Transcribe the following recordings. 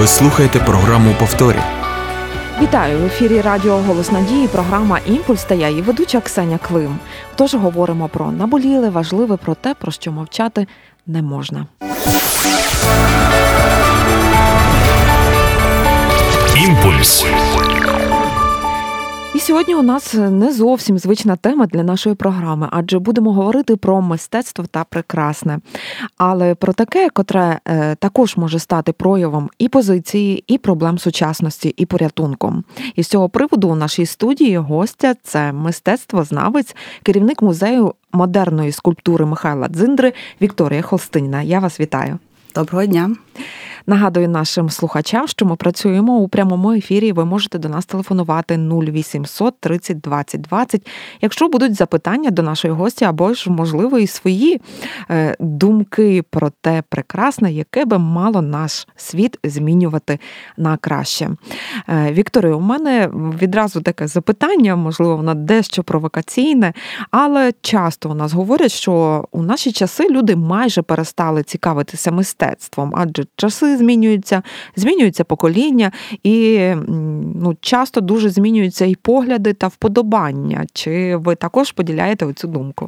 Ви слухаєте програму «Повторі». Вітаю! В ефірі Радіо «Голос Надії», програма «Імпульс» та я, її ведуча Ксеня Клим. Тож говоримо про наболіле, важливе, про те, про що мовчати не можна. «Імпульс». І сьогодні у нас не зовсім звична тема для нашої програми, адже будемо говорити про мистецтво та прекрасне. Але про таке, котре також може стати проявом і позиції, і проблем сучасності, і порятунком. І з цього приводу у нашій студії гостя – це мистецтвознавець, керівник музею модерної скульптури Михайла Дзиндри Вікторія Холстиніна. Я вас вітаю. Доброго дня. Нагадую нашим слухачам, що ми працюємо у прямому ефірі. Ви можете до нас телефонувати 0800 30 20 20, якщо будуть запитання до нашої гості, або ж, можливо, і свої думки про те прекрасне, яке би мало наш світ змінювати на краще. Вікторія, у мене відразу таке запитання, можливо, воно дещо провокаційне, але часто у нас говорять, що у наші часи люди майже перестали цікавитися мистецтвом, адже часи змінюються покоління і часто дуже змінюються і погляди та вподобання. Чи ви також поділяєте оцю думку?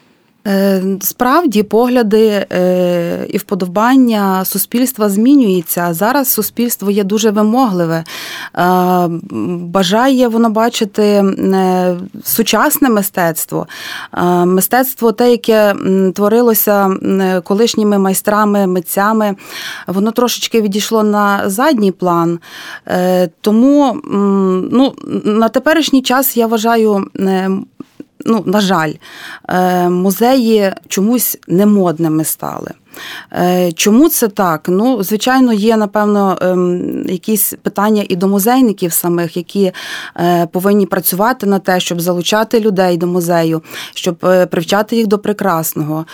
Справді, погляди і вподобання суспільства змінюються. Зараз суспільство є дуже вимогливе. Бажає воно бачити сучасне мистецтво. Мистецтво те, яке творилося колишніми майстрами, митцями, воно трошечки відійшло на задній план. Тому на теперішній час, я вважаю, на жаль, музеї чомусь немодними стали. Чому це так? Звичайно, є, напевно, якісь питання і до музейників самих, які повинні працювати на те, щоб залучати людей до музею, щоб привчати їх до прекрасного.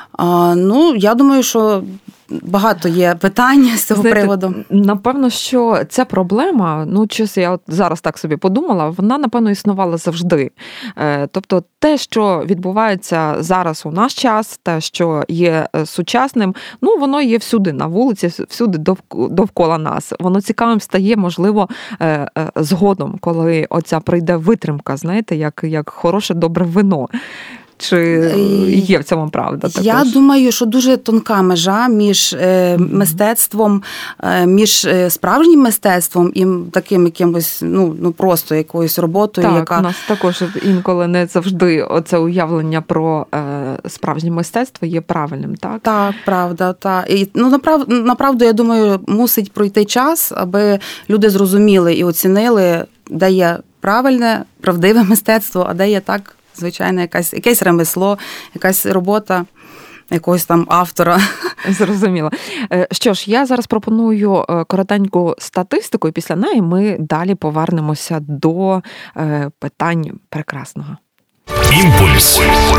Я думаю, що багато є питань з цього приводу. Напевно, що ця проблема, чесно, я зараз так собі подумала, вона, напевно, існувала завжди. Тобто те, що відбувається зараз у наш час, те, що є сучасним, воно є всюди на вулиці, всюди довкола нас. Воно цікавим стає, можливо, згодом, коли оця прийде витримка, знаєте, як хороше, добре вино. Чи є в цьому правда також? Я думаю, що дуже тонка межа між мистецтвом, між справжнім мистецтвом і таким якимось, просто якоюсь роботою, так, яка... у нас також інколи не завжди оце уявлення про справжнє мистецтво є правильним, так? Так, правда, так. І, направду, я думаю, мусить пройти час, аби люди зрозуміли і оцінили, де є правильне, правдиве мистецтво, а де є так, звичайно, якесь ремесло, якась робота якогось там автора. Зрозуміло. Що ж, я зараз пропоную коротеньку статистику, і після неї ми далі повернемося до питань прекрасного. Імпульс.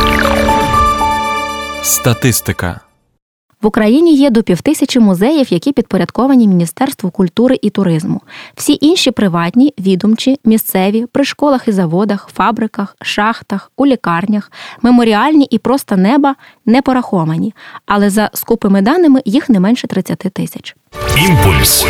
Статистика. В Україні є до 5000 музеїв, які підпорядковані Міністерству культури і туризму. Всі інші приватні, відомчі, місцеві, при школах і заводах, фабриках, шахтах, у лікарнях, меморіальні і просто неба не пораховані. Але за скупими даними їх не менше 30 000. Імпульс.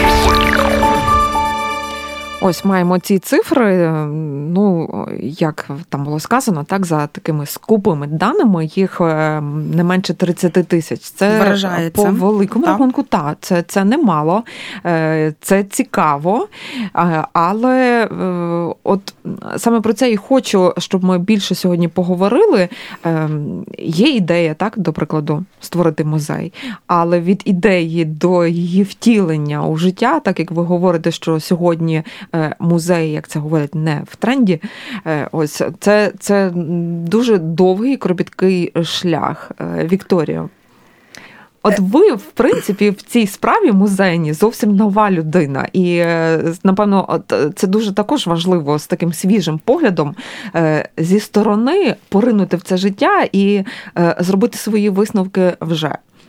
Ось маємо ці цифри, як там було сказано, так, за такими скупими даними, їх не менше 30 000. Це вражається. По великому рахунку, це немало, це цікаво, але от саме про це і хочу, щоб ми більше сьогодні поговорили. Є ідея, так, до прикладу, створити музей, але від ідеї до її втілення у життя, так як ви говорите, що сьогодні музеї, як це говорять, не в тренді. Ось це дуже довгий, кропіткий шлях. Вікторія, от ви, в принципі, в цій справі музейній зовсім нова людина. І, напевно, це дуже також важливо з таким свіжим поглядом зі сторони поринути в це життя і зробити свої висновки вже.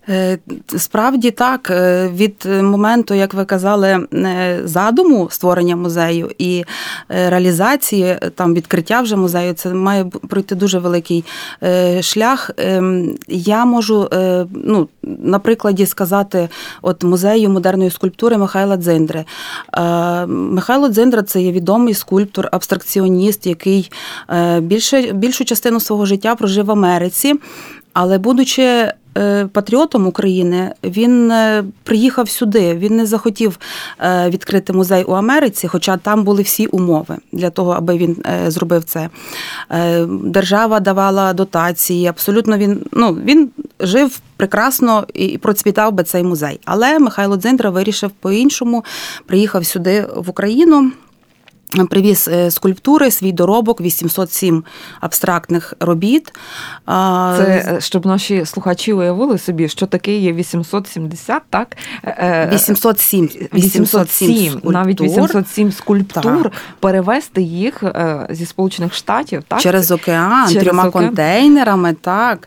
Справді так, від моменту, як ви казали, задуму створення музею і реалізації, там відкриття вже музею, це має пройти дуже великий шлях. Я можу, на прикладі сказати, от музею модерної скульптури Михайла Дзиндри. Михайло Дзиндра – це є відомий скульптор, абстракціоніст, який більшу частину свого життя прожив в Америці, але будучи патріотом України, він приїхав сюди, він не захотів відкрити музей у Америці, хоча там були всі умови для того, аби він зробив це. Держава давала дотації, абсолютно він жив прекрасно і процвітав би цей музей. Але Михайло Дзиндра вирішив по-іншому, приїхав сюди в Україну, привіз скульптури, свій доробок, 807 абстрактних робіт. Це, щоб наші слухачі уявили собі, що таке є 870, так? 807 скульптур. Навіть 807 скульптур. Так. Перевезти їх зі Сполучених Штатів, так? Через океан, 3 контейнерами, так.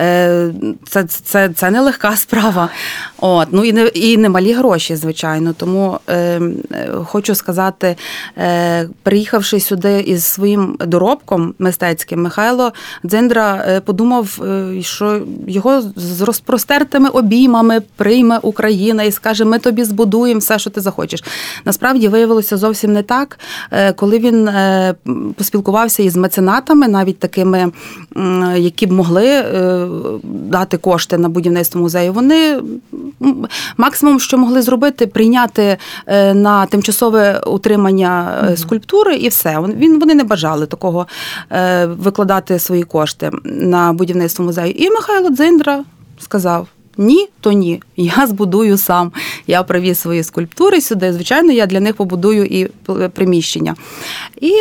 Це нелегка справа. От. Ну, і немалі гроші, звичайно. Тому хочу сказати, приїхавши сюди із своїм доробком мистецьким, Михайло Дзиндра подумав, що його з розпростертими обіймами прийме Україна і скаже, ми тобі збудуємо все, що ти захочеш. Насправді виявилося зовсім не так. Коли він поспілкувався із меценатами, навіть такими, які б могли дати кошти на будівництво музею, вони максимум, що могли зробити, прийняти на тимчасове утримання скульптури і все. Вони не бажали такого викладати свої кошти на будівництво музею. І Михайло Дзиндра сказав, ні, то ні, я збудую сам. Я привіз свої скульптури сюди, звичайно, я для них побудую і приміщення. І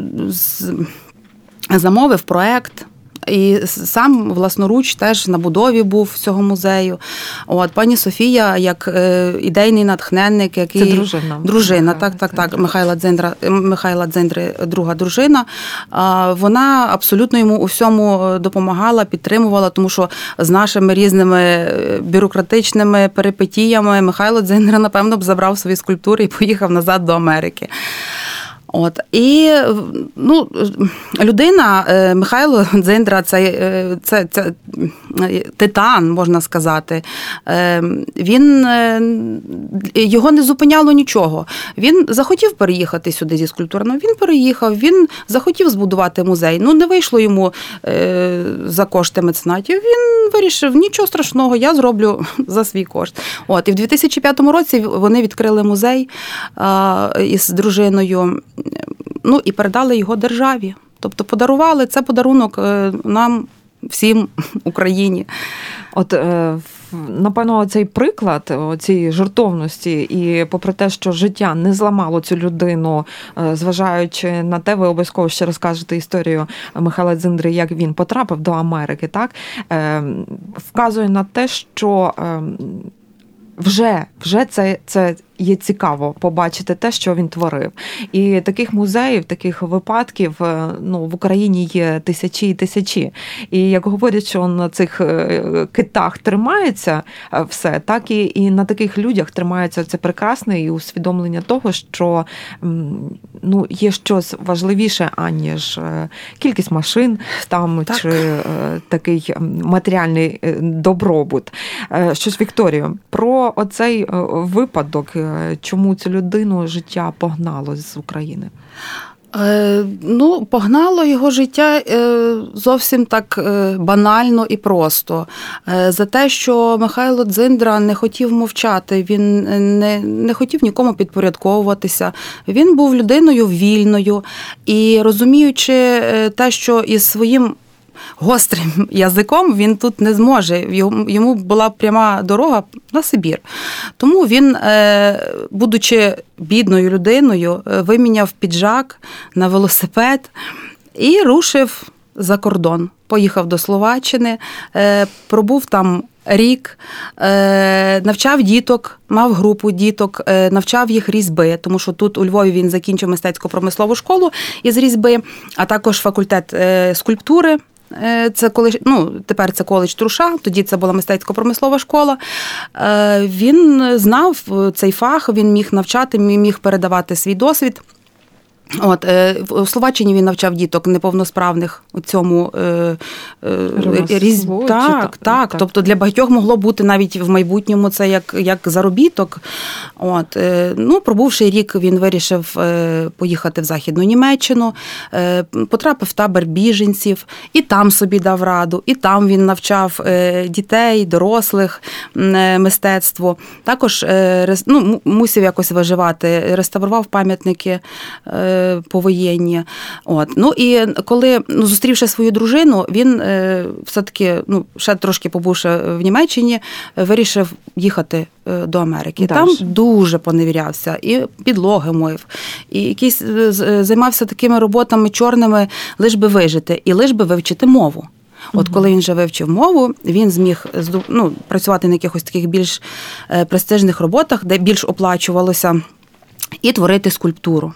замовив проект. І сам власноруч теж на будові був цього музею. От пані Софія, як ідейний натхненник, який це дружина. Так. Михайла Дзиндри, друга дружина. Вона абсолютно йому у всьому допомагала, підтримувала, тому що з нашими різними бюрократичними перипетіями Михайло Дзиндра, напевно, б забрав свої скульптури і поїхав назад до Америки. От. І людина, Михайло Дзиндра, це титан, можна сказати. Його не зупиняло нічого. Він захотів переїхати сюди зі скульптурами, він переїхав, він захотів збудувати музей. Не вийшло йому за кошти меценатів. Він вирішив, нічого страшного, я зроблю за свій кошт. От. І в 2005 році вони відкрили музей із дружиною, і передали його державі. Тобто подарували, це подарунок нам, всім, Україні. От, напевно, цей приклад цієї жертовності і попри те, що життя не зламало цю людину, зважаючи на те, ви обов'язково ще розкажете історію Михайла Дзиндри, як він потрапив до Америки, так? Вказує на те, що вже це є цікаво побачити те, що він творив. І таких музеїв, таких випадків в Україні є тисячі і тисячі. І як говорять, що на цих китах тримається все, так і на таких людях тримається це прекрасне і усвідомлення того, що є щось важливіше, аніж кількість машин там, так. Чи такий матеріальний добробут. Щось, Вікторію, про оцей випадок, чому цю людину життя погнало з України? Погнало його життя зовсім так банально і просто. За те, що Михайло Дзиндра не хотів мовчати, він не хотів нікому підпорядковуватися. Він був людиною вільною і розуміючи те, що із своїм гострим язиком він тут не зможе. Йому була пряма дорога на Сибір. Тому він, будучи бідною людиною, виміняв піджак на велосипед і рушив за кордон. Поїхав до Словаччини, пробув там рік, навчав діток, мав групу діток, навчав їх різьби, тому що тут у Львові він закінчив мистецько-промислову школу із різьби, а також факультет скульптури. це тепер це коледж Труша, тоді це була мистецько-промислова школа. Він знав цей фах, він міг навчати, міг передавати свій досвід. У Словаччині він навчав діток неповносправних у цьому так. Тобто для багатьох могло бути навіть в майбутньому це як заробіток. Пробувши рік, він вирішив поїхати в Західну Німеччину, потрапив в табір біженців, і там собі дав раду, і там він навчав дітей, дорослих мистецтву. Також мусив якось виживати, реставрував пам'ятники повоєнні. І коли, зустрівши свою дружину, він все-таки, ще трошки побувши в Німеччині, вирішив їхати до Америки. Там дуже поневірявся, і підлоги мив, і якісь займався такими роботами чорними, лиш би вижити, і лиш би вивчити мову. Коли він вже вивчив мову, він зміг працювати на якихось таких більш престижних роботах, де більш оплачувалося, і творити скульптуру.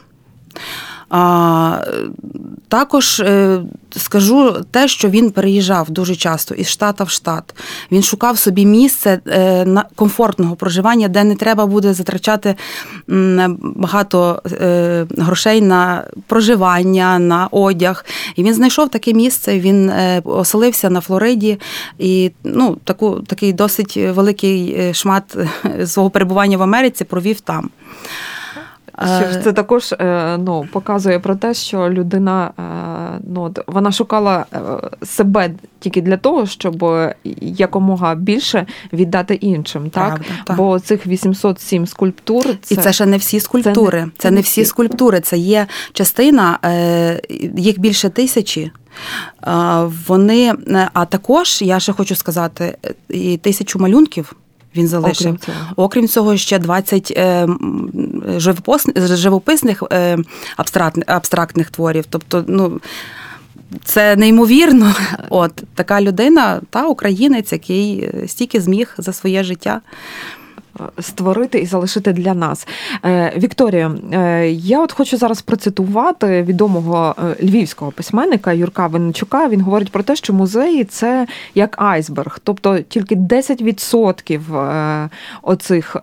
Також скажу те, що він переїжджав дуже часто із штата в штат. Він шукав собі місце комфортного проживання, де не треба буде затрачати багато грошей на проживання, на одяг. І він знайшов таке місце, він оселився на Флориді і такий досить великий шмат свого перебування в Америці провів там. Це також показує про те, що людина вона шукала себе тільки для того, щоб якомога більше віддати іншим. Так? Бо цих 807 скульптур... І це ще не всі скульптури. Це не всі скульптури. Це є частина, їх більше 1000. А також, я ще хочу сказати, і 1000 малюнків він залишив. Окрім цього, ще 20 живописних абстрактних творів. Тобто, це неймовірно. Така людина, українець, який стільки зміг за своє життя створити і залишити для нас. Вікторія, я хочу зараз процитувати відомого львівського письменника Юрка Винничука. Він говорить про те, що музеї – це як айсберг. Тобто тільки 10% оцих,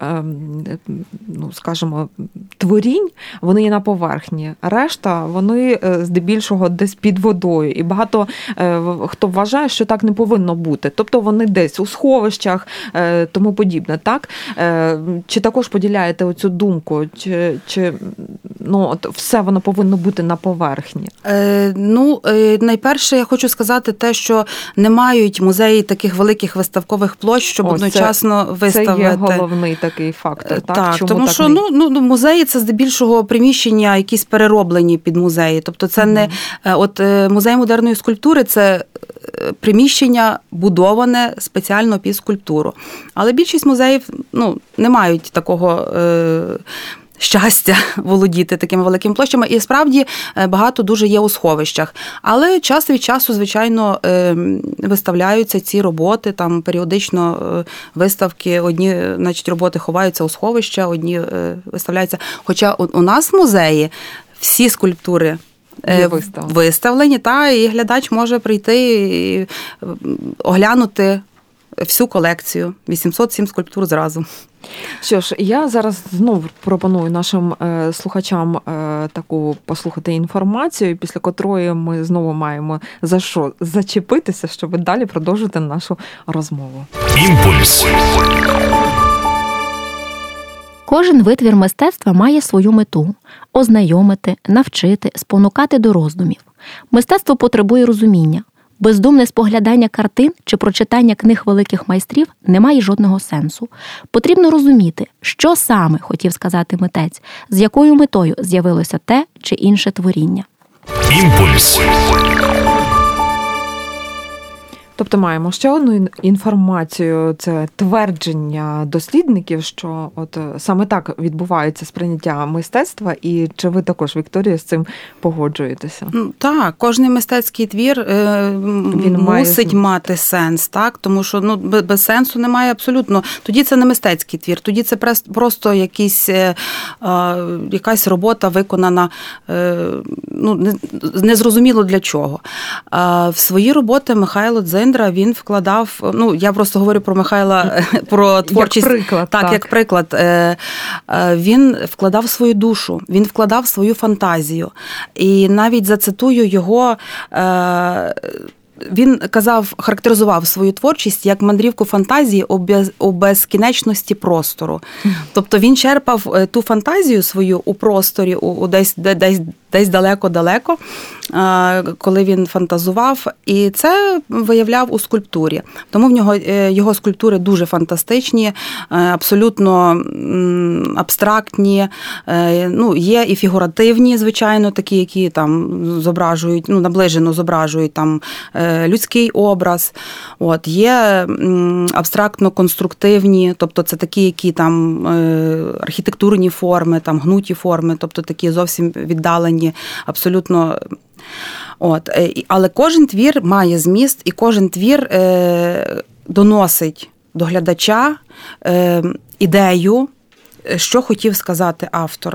скажімо, творінь, вони є на поверхні. Решта, вони здебільшого десь під водою. І багато хто вважає, що так не повинно бути. Тобто вони десь у сховищах, тому подібне, так? Чи також поділяєте оцю думку? Чи все воно повинно бути на поверхні? Найперше я хочу сказати те, що не мають музеї таких великих виставкових площ, щоб одночасно виставити. Це є головний такий фактор, так? Так, тому що музеї – це здебільшого приміщення якісь перероблені під музеї. Тобто це не... музей модерної скульптури – це приміщення будоване спеціально під скульптуру. Але більшість музеїв не мають такого щастя володіти такими великими площами. І справді багато дуже є у сховищах. Але час від часу, звичайно, виставляються ці роботи, там періодично виставки, одні, роботи ховаються у сховища, одні виставляються. Хоча у нас в музеї всі скульптури виставлені, і глядач може прийти і оглянути всю колекцію. 807 скульптур зразу. Що ж, я зараз знову пропоную нашим слухачам таку послухати інформацію, після котрої ми знову маємо за що зачепитися, щоб далі продовжити нашу розмову. Імпульс. Кожен витвір мистецтва має свою мету – ознайомити, навчити, спонукати до роздумів. Мистецтво потребує розуміння. Бездумне споглядання картин чи прочитання книг великих майстрів не має жодного сенсу. Потрібно розуміти, що саме хотів сказати митець, з якою метою з'явилося те чи інше творіння. Імпульс. Тобто маємо ще одну інформацію, це твердження дослідників, що от саме так відбувається сприйняття мистецтва, і чи ви також, Вікторія, з цим погоджуєтеся? Так, кожний мистецький твір він мусить мати сенс, так? Тому що без сенсу немає абсолютно. Тоді це не мистецький твір, тоді це просто якась робота виконана незрозуміло для чого. В свої роботи Михайло Дзиндра, він вкладав, я просто говорю про Михайла, про творчість. Як приклад. Так, як приклад. Він вкладав свою душу, він вкладав свою фантазію. І навіть зацитую його, він характеризував свою творчість як мандрівку фантазії у безкінечності простору. Тобто він черпав ту фантазію свою у просторі, десь далеко-далеко, коли він фантазував, і це виявляв у скульптурі. Тому в нього його скульптури дуже фантастичні, абсолютно абстрактні, є і фігуративні, звичайно, такі, які там зображують, наближено зображують там людський образ. Є абстрактно-конструктивні, тобто це такі, які там архітектурні форми, там гнуті форми, тобто такі зовсім віддалені, абсолютно. Але кожен твір має зміст, і кожен твір доносить до глядача ідею, що хотів сказати автор.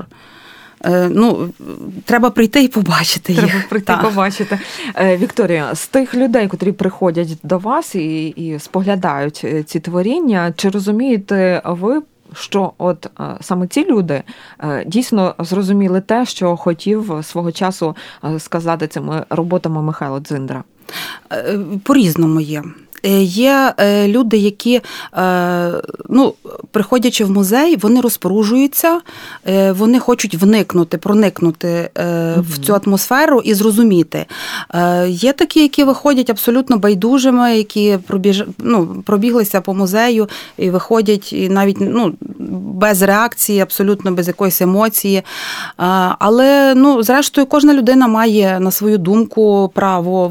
Треба прийти і побачити їх. Треба прийти і побачити. Вікторія, з тих людей, котрі приходять до вас і споглядають ці творіння, чи розумієте ви, що от саме ці люди дійсно зрозуміли те, що хотів свого часу сказати цими роботами Михайло Дзиндра? По-різному є. Є люди, які, приходячи в музей, вони розпоружуються, вони хочуть проникнути в цю атмосферу і зрозуміти. Є такі, які виходять абсолютно байдужими, які пробіглися по музею і виходять і навіть без реакції, абсолютно без якоїсь емоції. Але, зрештою, кожна людина має на свою думку право.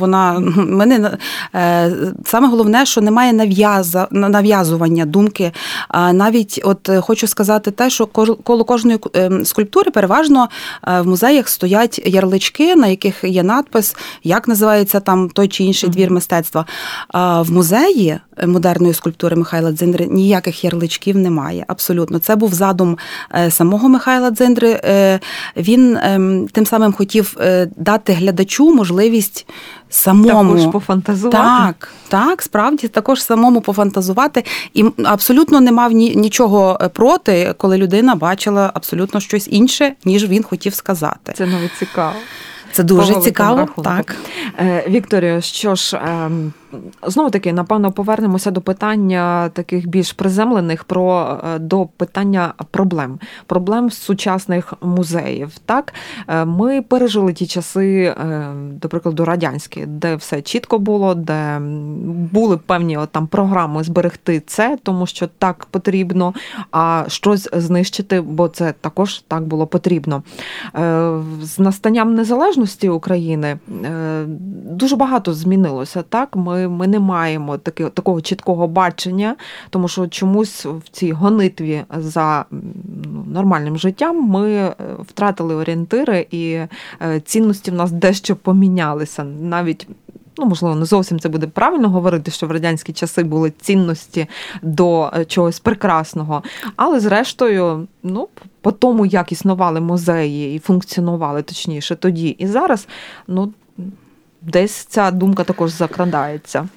Саме головне, що немає нав'язування думки. Навіть хочу сказати те, що коло кожної скульптури переважно в музеях стоять ярлички, на яких є надпис, як називається там той чи інший твір мистецтва. В музеї модерної скульптури Михайла Дзиндри ніяких ярличків немає. Абсолютно. Це був задум самого Михайла Дзиндри. Він тим самим хотів дати глядачу можливість самому. Також пофантазувати. Так, справді, також самому пофантазувати. І абсолютно не мав нічого проти, коли людина бачила абсолютно щось інше, ніж він хотів сказати. Це навіть цікаво. Це дуже цікаво, так. Вікторія, що ж, знову-таки, напевно, повернемося до питання таких більш приземлених, до питання проблем сучасних музеїв. Так? Ми пережили ті часи, до прикладу, радянські, де все чітко було, де були певні там програми зберегти це, тому що так потрібно, а щось знищити, бо це також так було потрібно. З настанням незалежності України дуже багато змінилося, так? Ми не маємо такого чіткого бачення, тому що чомусь в цій гонитві за нормальним життям ми втратили орієнтири, і цінності в нас дещо помінялися. Навіть, можливо, не зовсім це буде правильно говорити, що в радянські часи були цінності до чогось прекрасного, але зрештою, по тому, як існували музеї і функціонували, точніше, тоді і зараз, десь ця думка також закрадається.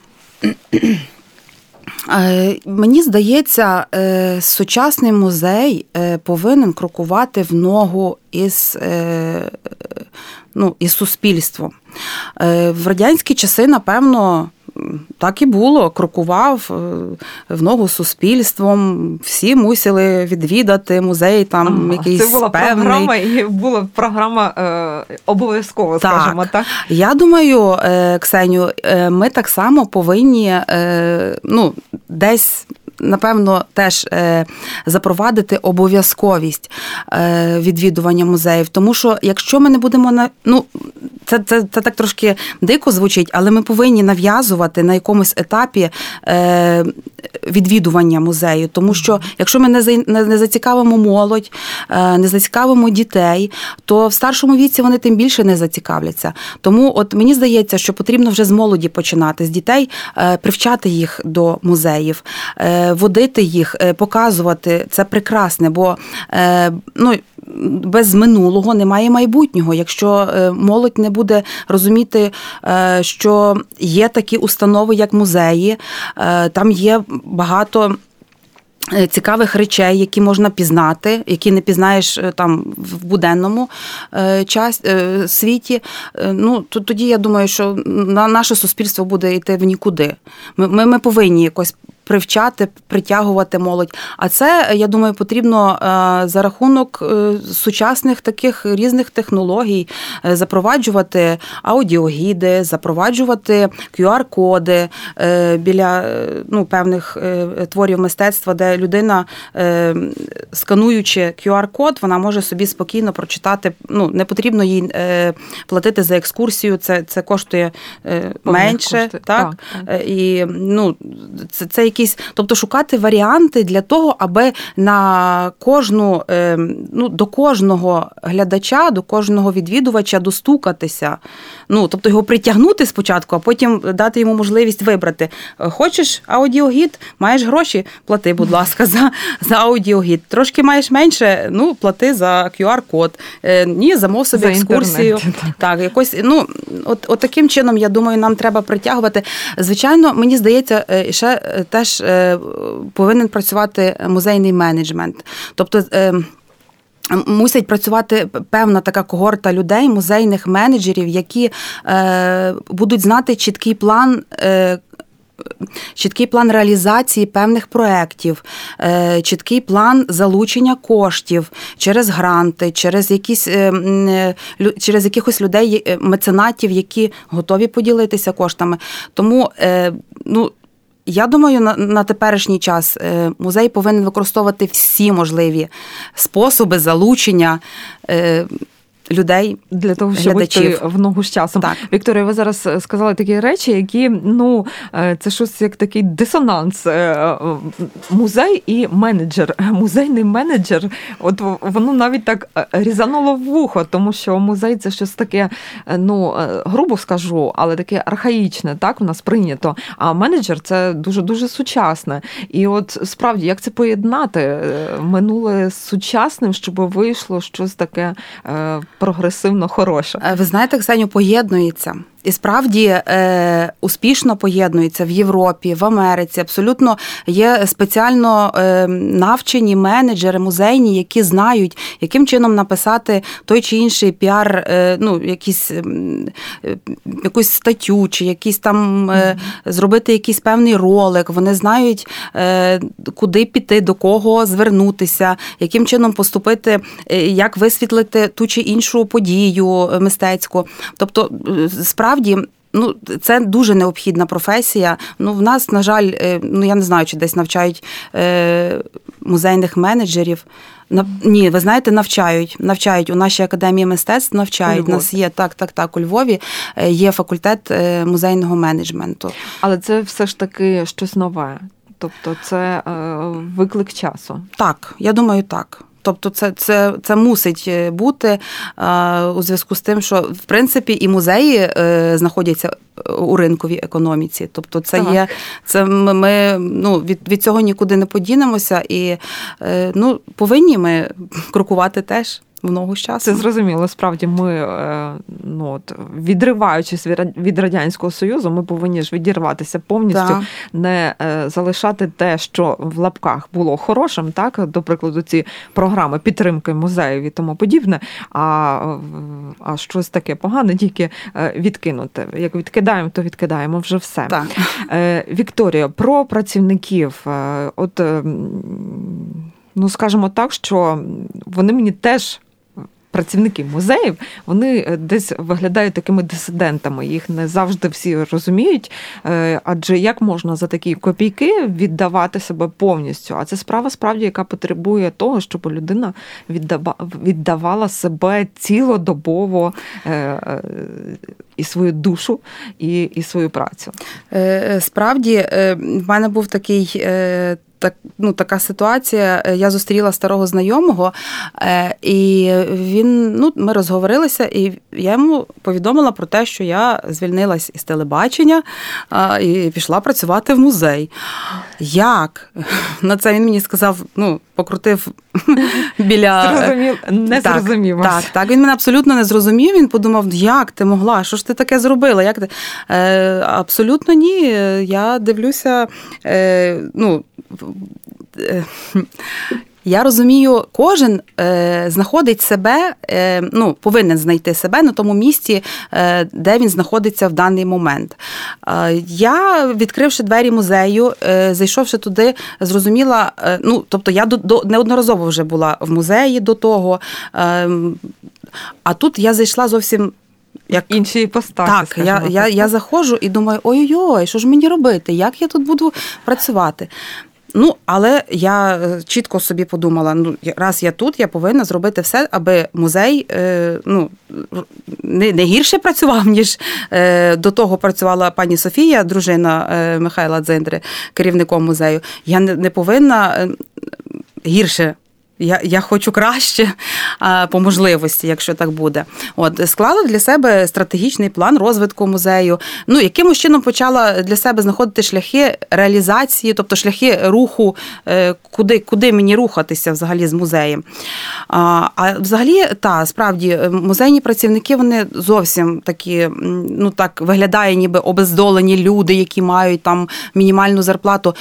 Мені здається, сучасний музей повинен крокувати в ногу із суспільством. В радянські часи, напевно, так і було, крокував в ногу з суспільством, всі мусили відвідати музей, там якийсь це була певний. Програма, і була програма обов'язково, скажімо так. Я думаю, Ксеню, ми так само повинні, десь напевно, теж запровадити обов'язковість відвідування музеїв. Тому що, якщо ми не будемо це так трошки дико звучить, але ми повинні нав'язувати на якомусь етапі відвідування музею. Тому що, якщо ми не зацікавимо молодь, не зацікавимо дітей, то в старшому віці вони тим більше не зацікавляться. Тому от мені здається, що потрібно вже з молоді починати, з дітей, привчати їх до музеїв, водити їх, показувати. Це прекрасне, бо без минулого немає майбутнього. Якщо молодь не буде розуміти, що є такі установи, як музеї, там є багато цікавих речей, які можна пізнати, які не пізнаєш там в буденному світі, то тоді я думаю, що наше суспільство буде йти в нікуди. Ми повинні якось привчати, притягувати молодь. А це, я думаю, потрібно за рахунок сучасних таких різних технологій запроваджувати аудіогіди, запроваджувати QR-коди біля певних творів мистецтва, де людина, скануючи QR-код, вона може собі спокійно прочитати. Не потрібно їй платити за екскурсію, це коштує менше. Так? І це якісь, тобто шукати варіанти для того, аби на до кожного глядача, до кожного відвідувача достукатися. Тобто його притягнути спочатку, а потім дати йому можливість вибрати. Хочеш аудіогід? Маєш гроші? Плати, будь ласка, за аудіогід. Трошки маєш менше? Плати за QR-код. Ні, замов собі екскурсію. Так, якось, от таким чином, я думаю, нам треба притягувати. Звичайно, мені здається, ще теж повинен працювати музейний менеджмент. Тобто мусить працювати певна така когорта людей, музейних менеджерів, які будуть знати чіткий план реалізації певних проєктів, чіткий план залучення коштів через гранти, через якихось людей, меценатів, які готові поділитися коштами. Тому, я думаю, на теперішній час музей повинен використовувати всі можливі способи залучення людей, для того, щоб бути в ногу з часом. Так. Вікторія, ви зараз сказали такі речі, які, це щось як такий дисонанс. Музей і менеджер. Музейний менеджер, от воно навіть так різануло в вухо, тому що музей – це щось таке, грубо скажу, але таке архаїчне, так, у нас прийнято. А менеджер – це дуже-дуже сучасне. І от справді, як це поєднати минуле з сучасним, щоб вийшло щось таке прогресивно хороше? Ви знаєте, Ксеню, поєднується. І справді успішно поєднується в Європі, в Америці. Абсолютно є спеціально навчені менеджери музейні, які знають, яким чином написати той чи інший піар, якусь статтю, чи якийсь там зробити якийсь певний ролик. Вони знають, куди піти, до кого звернутися, яким чином поступити, як висвітлити ту чи іншу подію мистецьку. Тобто, справді, це дуже необхідна професія. В нас, на жаль, я не знаю, чи десь навчають музейних менеджерів. Ні, ви знаєте, навчають. У нашій академії мистецтв навчають. У нас є, так, у Львові є факультет музейного менеджменту. Але це все ж таки щось нове. Тобто це виклик часу. Так, я думаю, так. Тобто це мусить бути у зв'язку з тим, що, в принципі, і музеї знаходяться у ринковій економіці. Тобто ми від цього нікуди не подінемося і повинні ми крокувати теж в ногу з часом. Це зрозуміло. Справді ми, відриваючись від Радянського Союзу, ми повинні ж відірватися повністю, не залишати те, що в лапках було хорошим, так, до прикладу, ці програми підтримки музеїв і тому подібне, а щось таке погане тільки відкинути. Як відкидаємо, то відкидаємо вже все. Так. Вікторія, про працівників. Скажімо так, що вони мені теж працівники музеїв, вони десь виглядають такими дисидентами, їх не завжди всі розуміють, адже як можна за такі копійки віддавати себе повністю? А це справа справді, яка потребує того, щоб людина віддавала себе цілодобово і свою душу, і свою працю. Справді, в мене був такий... така ситуація. Я зустріла старого знайомого, і ми розговорилися, і я йому повідомила про те, що я звільнилась із телебачення і пішла працювати в музей. Як? На це він мені сказав, покрутив біля... Не зрозумів. Так, він мене абсолютно не зрозумів, він подумав, як ти могла, що ж ти таке зробила? Як ти? Абсолютно ні, я дивлюся, я розумію, кожен знаходить себе, повинен знайти себе на тому місці, де він знаходиться в даний момент. Я, відкривши двері музею, зайшовши туди, зрозуміла, тобто я неодноразово вже була в музеї до того, а тут я зайшла зовсім... Як інші іпостасі. Так, я заходжу і думаю, ой-ой-ой, що ж мені робити, як я тут буду працювати? Але я чітко собі подумала, раз я тут, я повинна зробити все, аби музей не гірше працював, ніж до того працювала пані Софія, дружина Михайла Дзиндри, керівником музею. Я не повинна гірше. Я хочу краще по можливості, якщо так буде. Склала для себе стратегічний план розвитку музею. Якимось чином почала для себе знаходити шляхи реалізації, тобто шляхи руху, куди мені рухатися взагалі з музеєм. А взагалі, справді, музейні працівники, вони зовсім такі, так, виглядає ніби обездолені люди, які мають там мінімальну зарплату.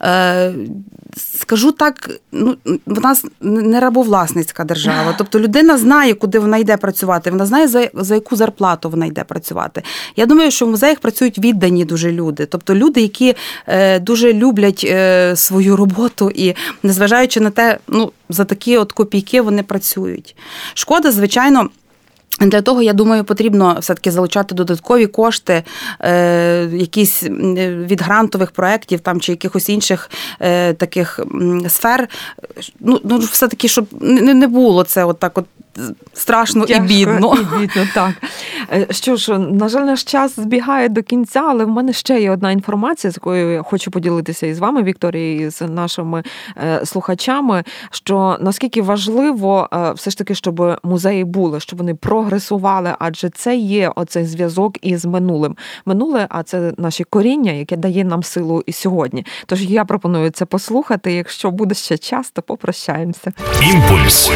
Скажу так, в нас не рабовласницька держава. Тобто людина знає, куди вона йде працювати, вона знає, за яку зарплату вона йде працювати. Я думаю, що в музеях працюють віддані дуже люди. Тобто люди, які дуже люблять свою роботу і, незважаючи на те, за такі копійки вони працюють. Шкода, звичайно, для того, я думаю, потрібно все-таки залучати додаткові кошти, якісь від грантових проєктів там, чи якихось інших таких сфер. Все-таки, щоб не було це страшно і бідно. І бідно, так. Що ж, на жаль, наш час збігає до кінця, але в мене ще є одна інформація, з якою я хочу поділитися із вами, Вікторія, і з нашими слухачами, що наскільки важливо все ж таки, щоб музеї були, щоб вони прогресували, адже це є оцей зв'язок із минулим. Минуле, а це наші коріння, яке дає нам силу і сьогодні. Тож я пропоную це послухати, якщо буде ще час, то попрощаємося. Імпульс.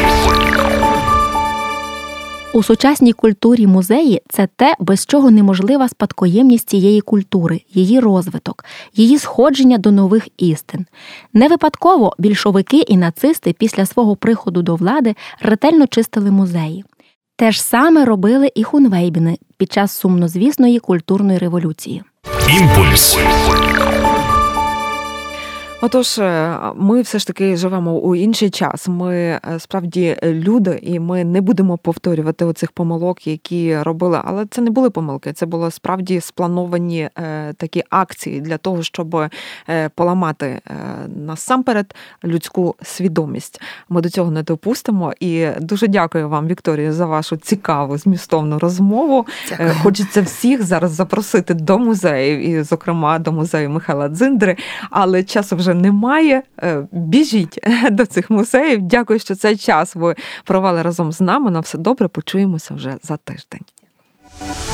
У сучасній культурі музеї – це те, без чого неможлива спадкоємність цієї культури, її розвиток, її сходження до нових істин. Не випадково більшовики і нацисти після свого приходу до влади ретельно чистили музеї. Те ж саме робили і хунвейбіни під час сумнозвісної культурної революції. Імпульс. Отож, ми все ж таки живемо у інший час. Ми справді люди, і ми не будемо повторювати оцих помилок, які робили. Але це не були помилки, це були справді сплановані такі акції для того, щоб поламати насамперед людську свідомість. Ми до цього не допустимо. І дуже дякую вам, Вікторія, за вашу цікаву, змістовну розмову. Дякую. Хочеться всіх зараз запросити до музеїв, і, зокрема, до музею Михайла Дзиндри, але часу вже немає. Біжіть до цих музеїв. Дякую, що цей час ви провели разом з нами. На все добре. Почуємося вже за тиждень.